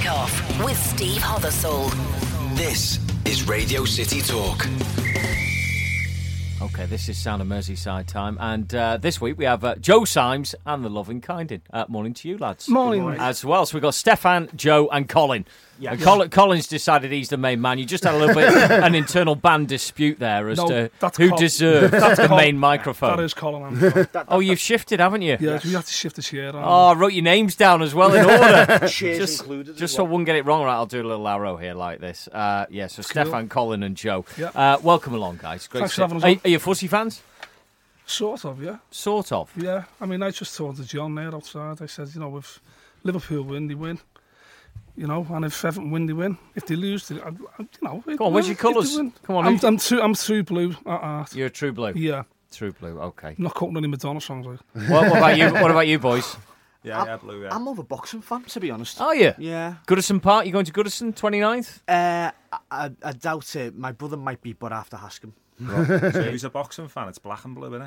Kickoff with Steve Hothersall. This is Radio City Talk. Okay, this is Sound of Merseyside time, and this week we have Joe Symes and the Loving Kindin. Morning to you, lads. Morning. As well, so we've got Stefan, Joe and Colin. Yeah. And Colin's decided he's the main man. You just had a little bit an internal band dispute there as to who deserved the main microphone. That is Colin. Oh, you've shifted, haven't you? Yeah, we have to shift the chair on. Oh, I wrote your names down as well in order. Cheers included. Just so I wouldn't get it wrong, right, I'll do a little arrow here like this. So cool. Stefan, Colin and Joe. Yep. Welcome along, guys. Great. Thanks for having us on. Are you footy fans? Sort of, yeah. Sort of? Yeah. I mean, I just told to John there outside, I said, if Liverpool win, they win. And if Everton win, they win. If they lose, they, Come on, where's your colours? Come on, I'm true blue at heart. You're a true blue? Yeah. True blue, okay. I'm not quoting any Madonna songs. Like. What about you? What about you, boys? Yeah, blue, yeah. I'm more of a boxing fan, to be honest. Are you? Yeah. Goodison Park, you going to Goodison, 29th? I doubt it. My brother might be, but I have to ask him. Right. So who's a boxing fan? It's black and blue, isn't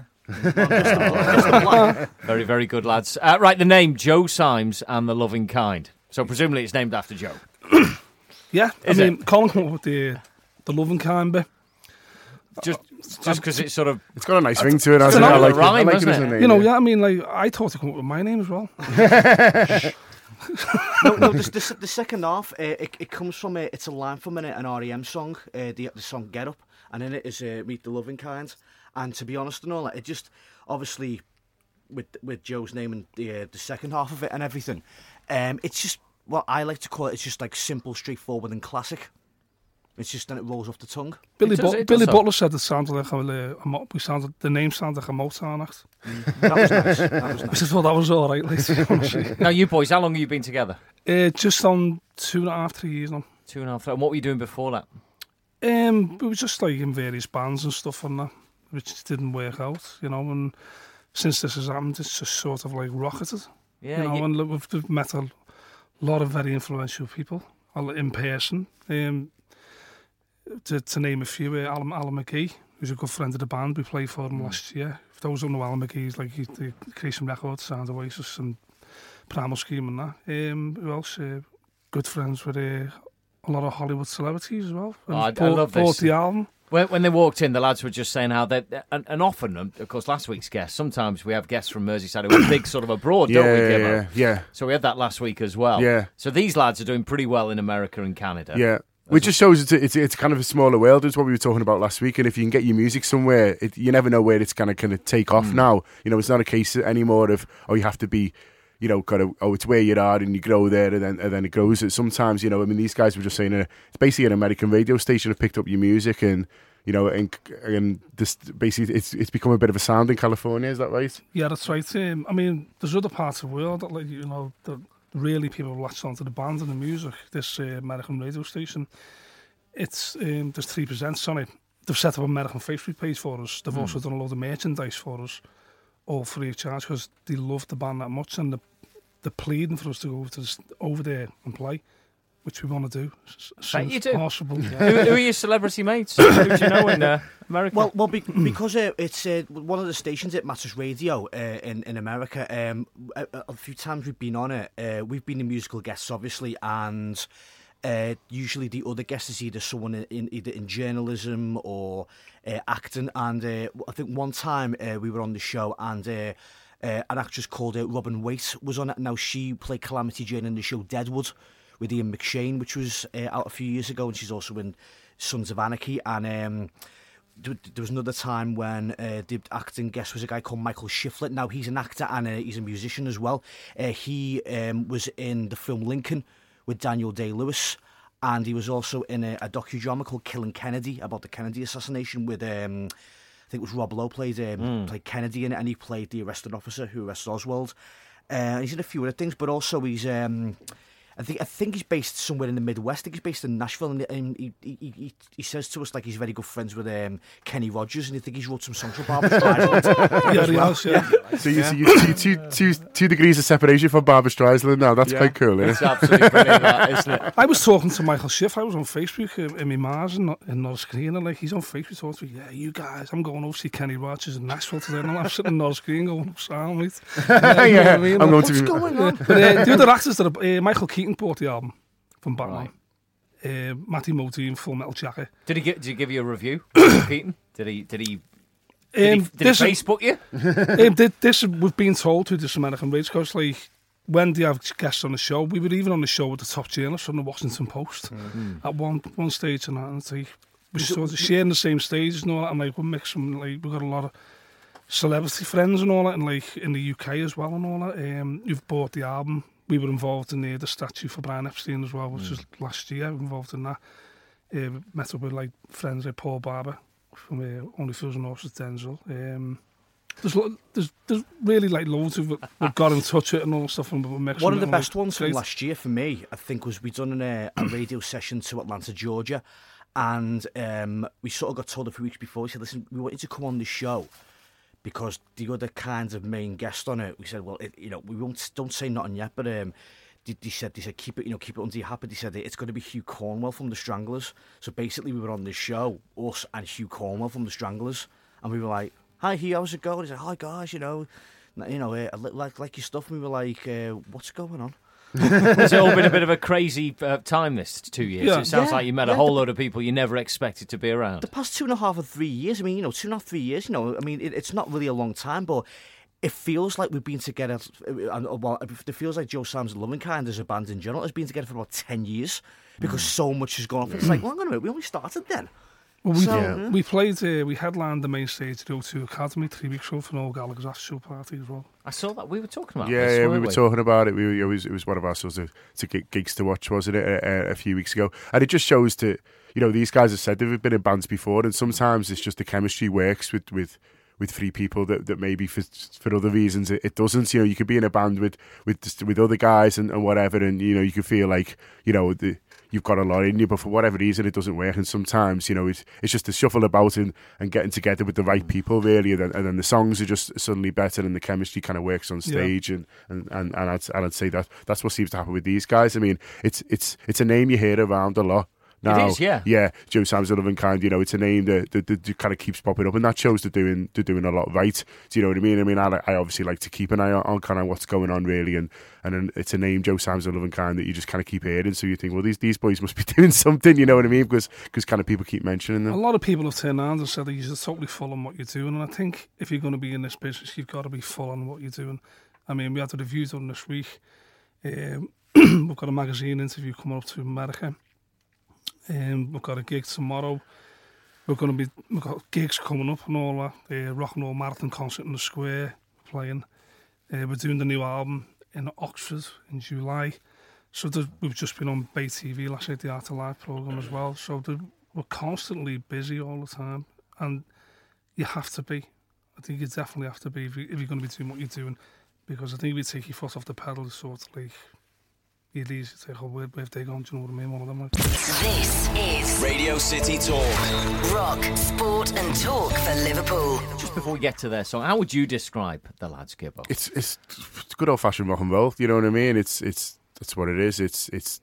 it? Very, very good, lads. Right, the name, Joe Symes and the Loving Kind. So presumably it's named after Joe. Yeah. Colin came up with the Loving Kind bit. Just because it's sort of... It's got a nice ring to it, hasn't it? I like rhyme, it as a name. I thought to come up with my name as well. No, the second half, it comes from, it's a line from an R.E.M. song, the song Get Up, and in it is Meet the Loving Kind. And to be honest and all that, it just, obviously, with Joe's name and the second half of it and everything, it's just, what I like to call it, it's just like simple, straightforward and classic. It's just then it rolls off the tongue. Billy Butler said it sounded like the name sounded like a Motown act. That was nice. I just thought that was all right. Now, you boys, how long have you been together? Just on 2.5, 3 years now. 2.5, 3. And what were you doing before that? We were just like in various bands and stuff and that, which didn't work out, and since this has happened, it's just sort of like rocketed. Yeah. And we've met a lot of very influential people in person. To name a few, Alan McGee, who's a good friend of the band. We played for him last year. For those who don't know Alan McGee, he's like the Creation Records, Sound Oasis and Primal Scream and that. Who else? Good friends with a lot of Hollywood celebrities as well. I love this. Bought the album. When they walked in, the lads were just saying how they, and often, of course, last week's guest, sometimes we have guests from Merseyside who are big sort of abroad, don't we, Gimmo? Yeah. So we had that last week as well. Yeah. So these lads are doing pretty well in America and Canada. Yeah. Which just shows it's kind of a smaller world, is what we were talking about last week. And if you can get your music somewhere, you never know where it's kind of take off now. It's not a case anymore of, you have to be, it's where you are and you grow there and then it grows. Sometimes, these guys were just saying it's basically an American radio station have picked up your music and, and this basically it's become a bit of a sound in California. Is that right? Yeah, that's right. There's other parts of the world that, like, that really people have latched onto the band and the music. This American radio station, it's there's 3 presents on it. They've set up an American Facebook page for us. They've also done a lot of merchandise for us, all free of charge, because they love the band that much and they're pleading for us to go over there and play, which we want to do as soon as possible. Who are your celebrity mates? Who do you know in America? Well, because it's one of the stations at Matters Radio in America. A few times we've been on it. We've been the musical guests, obviously, and usually the other guest is either someone either in journalism or acting. And I think one time we were on the show and an actress called Robin Waite was on it. Now she played Calamity Jane in the show Deadwood with Ian McShane, which was out a few years ago, and she's also in Sons of Anarchy. And there was another time when the acting guest was a guy called Michael Shiflett. Now he's an actor and he's a musician as well. He was in the film Lincoln with Daniel Day-Lewis, and he was also in a docudrama called Killing Kennedy about the Kennedy assassination with I think it was Rob Lowe played Kennedy in it, and he played the arresting officer who arrested Oswald. He's in a few other things, but also he's I think he's based somewhere in the Midwest. I think he's based in Nashville, and he says to us like he's very good friends with Kenny Rogers, and I think he's wrote some songs for Barbra Streisand. Yeah, he has, yeah. So you 2 degrees of separation from Barbra Streisand now. That's quite cool, isn't it? It's absolutely brilliant, that, isn't it? I was talking to Michael Schiff. I was on Facebook in my Mars in Norris Green, and like he's on Facebook talking to me, yeah, you guys, I'm going over to see Kenny Rogers in Nashville today, and I'm sitting in Norris Green going, sound mate. Yeah, I'm going to be... What's going on? But the other actors that Michael Keaton bought the album. from Batman. Matty Modine, Full Metal Jacket. Did he give you a review, Keaton? Did he Facebook you? This we've been told to this American Radio, because like when they have guests on the show, we were even on the show with the top journalists from the Washington Post at one stage, and that, and it's like we're sort of sharing the same stages and all that, and like we're mixing, like we've got a lot of celebrity friends and all that, and like in the UK as well and all that. You've bought the album. We were involved in the statue for Brian Epstein as well, which was last year. Involved in that. Met up with like friends like Paul Barber from Only Fools and Horses, Denzel. There's really like loads of we've got in touch with and all that stuff. And we're one of the best ones from last year for me, I think, was we done a radio session to Atlanta, Georgia, and we sort of got told a few weeks before. We said, listen, we want you to come on the show because the other kinds of main guest on it. We said, well, don't say nothing yet, but they said keep it under your hat. But they said it's going to be Hugh Cornwell from the Stranglers. So basically, we were on the show, us and Hugh Cornwell from the Stranglers, and we were like, "Hi Hugh, how's it going?" He said, "Hi guys, I like your stuff." And we were like, "What's going on?" It's all been a bit of a crazy time this 2 years. Yeah. It sounds like you met a whole load of people you never expected to be around. The past 2.5 or 3 years, 2.5, 3 years, it's not really a long time, but it feels like we've been together, it feels like Joe Sam's Lovingkind as a band in general has been together for about 10 years, because so much has gone off. It's like, well, hang on a minute, we only started then. Well, we played, we headlined the main stage at O2 Academy 3 weeks ago for Noel Gallagher's after show party as well. I saw that. We were talking about this. this, Yeah, we were talking about it. It was one of our sort of gigs to watch, wasn't it, a few weeks ago. And it just shows that, these guys have said they've been in bands before, and sometimes it's just the chemistry works with three people that maybe for other reasons it doesn't. You could be in a band with other guys and whatever, and you could feel like you've got a lot in you, but for whatever reason it doesn't work. And sometimes it's just to shuffle about and getting together with the right people really, and then the songs are just suddenly better, and the chemistry kind of works on stage. And I'd say that's what seems to happen with these guys. I mean, it's a name you hear around a lot now. It is, yeah. Yeah, Joe Sam's Lovingkind, it's a name that kind of keeps popping up, and that shows they're doing a lot right. Do you know what I mean? I mean, I obviously like to keep an eye on kind of what's going on, really, and it's a name, Joe Sam's Lovingkind, that you just kind of keep hearing, so you think, well, these boys must be doing something, you know what I mean? Because kind of people keep mentioning them. A lot of people have turned around and said that you're totally full on what you're doing, and I think if you're going to be in this business, you've got to be full on what you're doing. I mean, we had the reviews done this week. We've got a magazine interview coming up to America. We've got a gig tomorrow. We've got gigs coming up and all that. Rock and Roll Marathon concert in the Square playing. We're doing the new album in Oxford in July. So we've just been on Bay TV last night, the Art of Life programme as well. So we're constantly busy all the time, and you have to be. I think you definitely have to be if you're going to be doing what you're doing, because I think if you take your foot off the pedal, it's sort of like you'd easy to say, where have they gone? Do you know what I mean? One of them. Like. This is Radio City Talk. Rock, sport and talk for Liverpool. Just before we get to their song, how would you describe the lads, Gibbo? It's good old fashioned rock and roll. You know what I mean? It's that's what it is. It's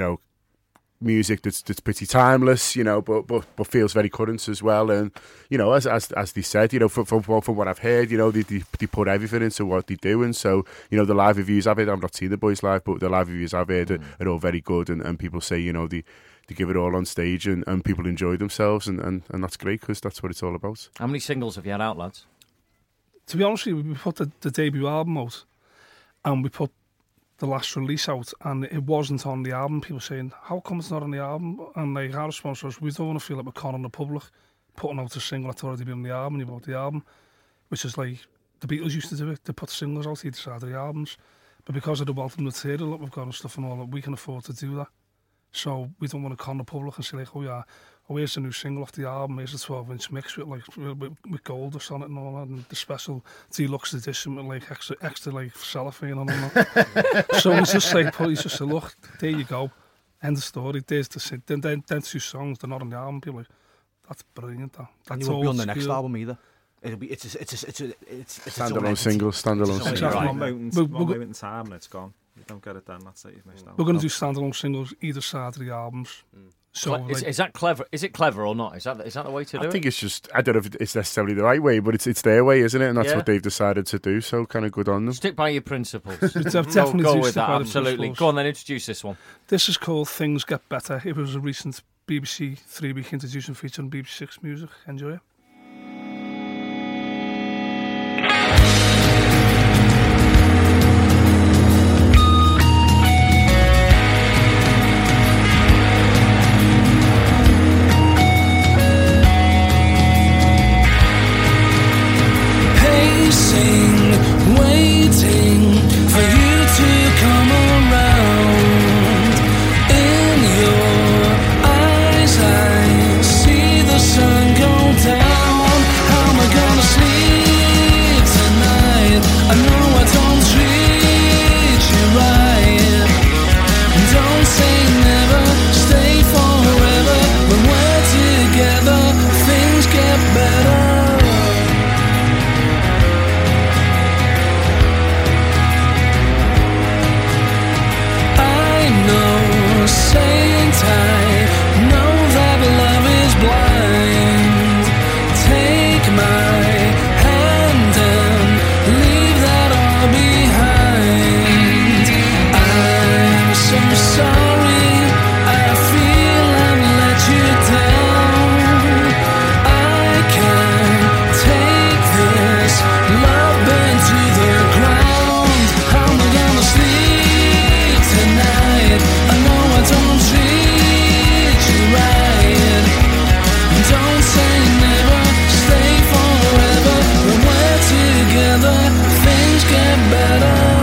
music that's pretty timeless, but feels very current as well. And as they said, from what I've heard, they put everything into what they do. And so the live reviews I've heard, I've not seen the boys live, but the live reviews I've heard are all very good. And people say they give it all on stage, and people enjoy themselves, and that's great, because that's what it's all about. How many singles have you had out, lads? To be honest with you, we put the debut album out, and we put the last release out, and it wasn't on the album. People saying, how come it's not on the album? And like, our response was, we don't want to feel like we're conning the public putting out a single that's already been on the album. You bought the album, which is like the Beatles used to do it. They put singles out either side of the albums, but because of the wealth of material that we've got and stuff and all that, we can afford to do that. So we don't want to con the public and say like, here's the new single off the album, here's the 12-inch mix with gold or on it and all that, and the special deluxe edition with like extra like cellophane and all that. So he's just like, look, there you go, end of story. There's then 2 songs, they're not on the album. People like, that's brilliant. That's and you won't be on the next album either. It'll be it's standalone singles, standalone singles. One moment in time and it's gone. You don't get it then, that's it, you've missed out. We're going to do standalone singles either side of the albums. So Is that clever? Is it clever or not? Is that the way to do it? I think it's just, I don't know if it's necessarily the right way, but it's their way, isn't it? And that's Yeah. what they've decided to do, so kind of good on them. Stick by your principles. definitely go do with stick that, by the absolutely. principles. Go on then, introduce this one. This is called Things Get Better. It was a recent BBC 3-week introduction feature on BBC Six Music. Enjoy it. Waiting for you to come around. In your eyes I see the sun go down. How am I gonna sleep tonight? I know I don't treat you right. Don't say never, stay forever. When we're together, things get better. Saying tight, know that love is blind. Take my hand and leave that all behind. I'm so sorry, I feel I've let you down. I can't take this love burn to the ground. How am I gonna sleep tonight? I know I don't treat you right. Don't say never, stay forever. When we're together, things get better.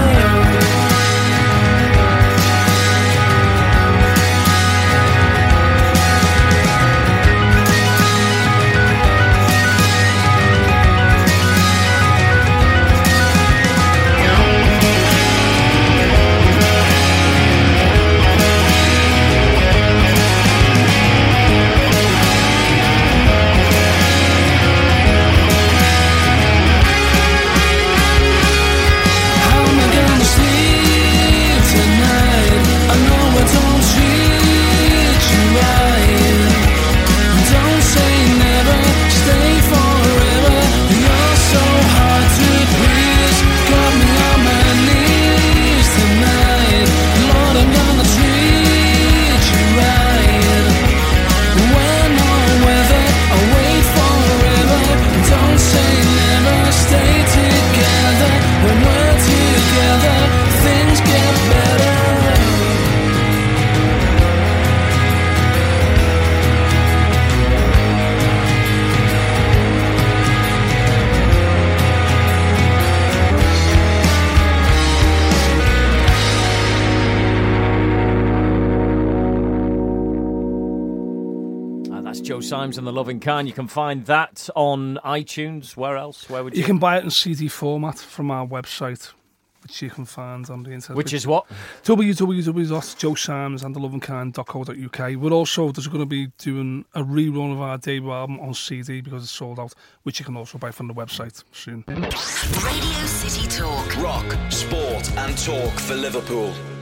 Joe Symes and the Loving Kind. You can find that on iTunes. Where else? Where would you? You can buy it in CD format from our website, which you can find on the internet. Which is what? www.joesymes.andthelovingkind.co.uk. We're also, there's going to be doing a rerun of our debut album on CD because it's sold out, which you can also buy from the website soon. Radio City Talk. Rock, sport and talk for Liverpool.